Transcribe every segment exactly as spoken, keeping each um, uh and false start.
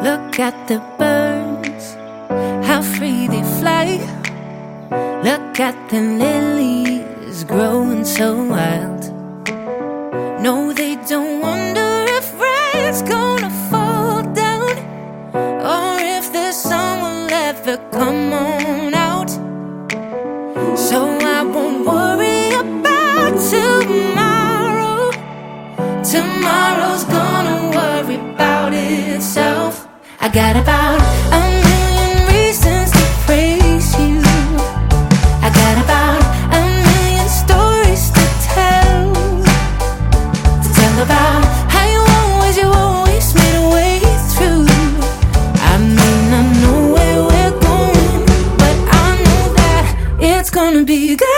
Look at the birds, how free they fly. Look at the lilies growing so wild. No, they don't wonder if rain's gonna fall down, or if the sun will ever come on out. So I won't worry about tomorrow. Tomorrow's gonna worry about itself. I got about a million reasons to praise you. I got about a million stories to tell. To tell about how you always, you always made a way through. I may not know where we're going, but I know that it's gonna be good.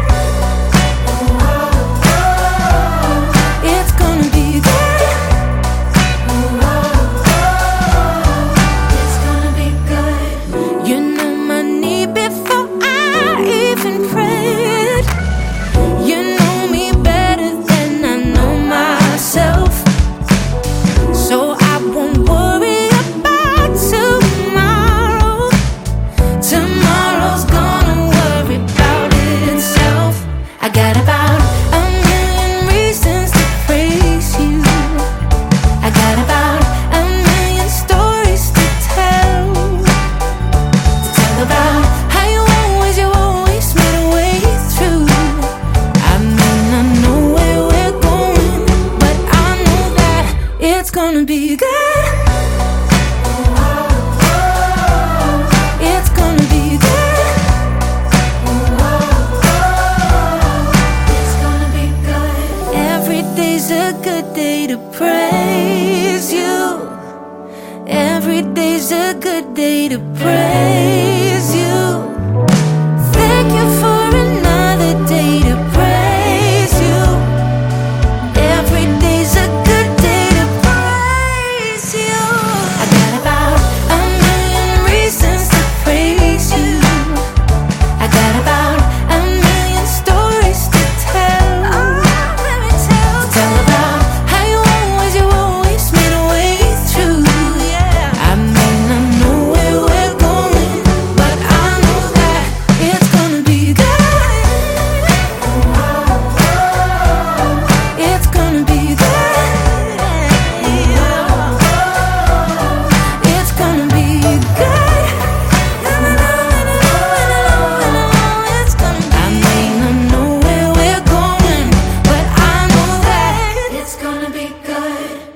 It's gonna be good. It's gonna be good. You know my need before I even prayed. You know me better than I know myself. So I won't worry about tomorrow. Tomorrow's gonna worry about itself. I got about a million reasons to praise you. I got about a million stories to tell. To tell about how you always, you always made a way through. I may not know where we're going, but I know that it's gonna be good. It's gonna be good. It's gonna be good. Every day's a good day to praise you. Every day's a good day to praise you. Thank you for another day to praise you. Every day's a good day to praise you. I got about a million reasons to praise you. I got about a million stories to tell. Let me tell. To tell about how you always, you always made a way through. I may not know where we're going, but I know that it's gonna be good. It's gonna be good. It's gonna be good. It's gonna be. I may not know where we're going, but I know that it's gonna be good.